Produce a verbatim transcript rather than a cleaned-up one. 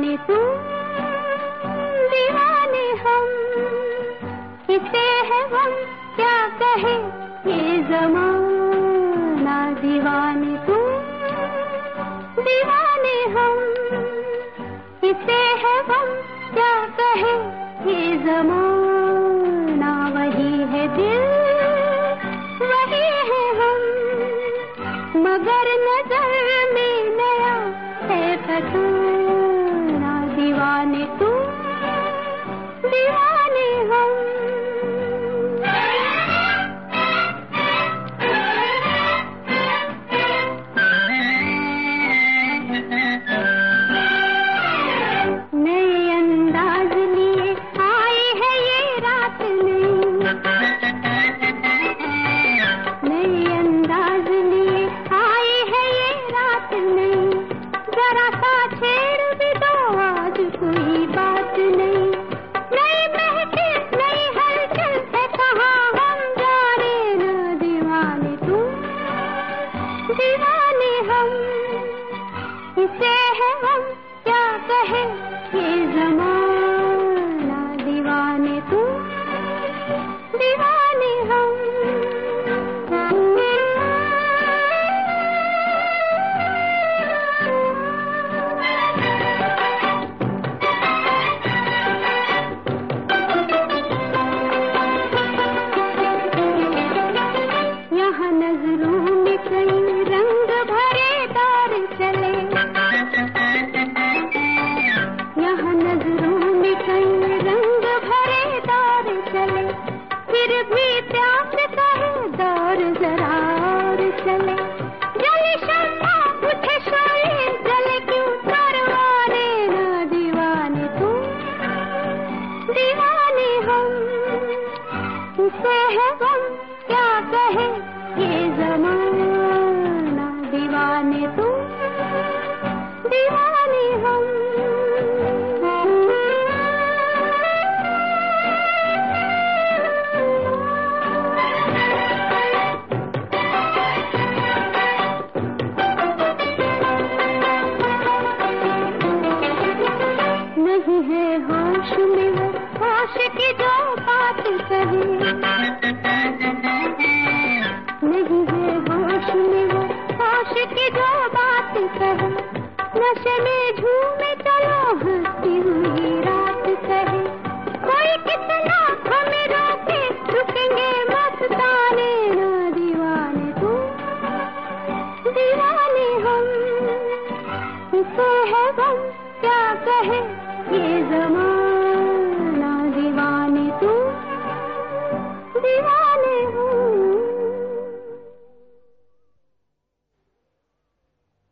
दीवाने तुम, दीवाने हम, किसे है हम क्या कहे ये ज़माना। दीवाने तुम, दीवाने हम, किसे है हम क्या कहे ये ज़माना। वही है दिल, वही है हम, मगर नजर में नया है फसाना। दीवाने तुम, दीवाने हम। नए अंदाज लिए आई है ये रात नहीं, नए अंदाज लिए आई है ये रात नहीं। जरा सा छेड़ भी दो आज कोई बात नहीं। नई महफिल नई हलचल है कहाँ हम जाने न। दीवाने तुम, दीवाने हम, किसे है हम क्या कहे ये ज़माना। दीवाने तुम, दीवाने हम। यहाँ नजरों में कई रंग भरे दौर चले, यहाँ नजरों में कई रंग भरे दौर चले। फिर भी प्यास का है दौर जरा और चले। जले शम्मा उठे शोले जले क्यों परवाने न। दीवाने तुम, दीवाने हम, किसे है हम क्या कहे ये ज़माना। दीवाने तुम, दीवाने हम। नहीं है होश में वो होश की जो बात कहे, नहीं है होश में वो होश की जो बात कहे। नशे में झूमे चलो हंसती हुई रात कहे। कोई कितना हमें रोके रुकेंगे मस्ताने न। दीवाने तुम, दीवाने हम, किसे है हम क्या कहे ये ज़माना।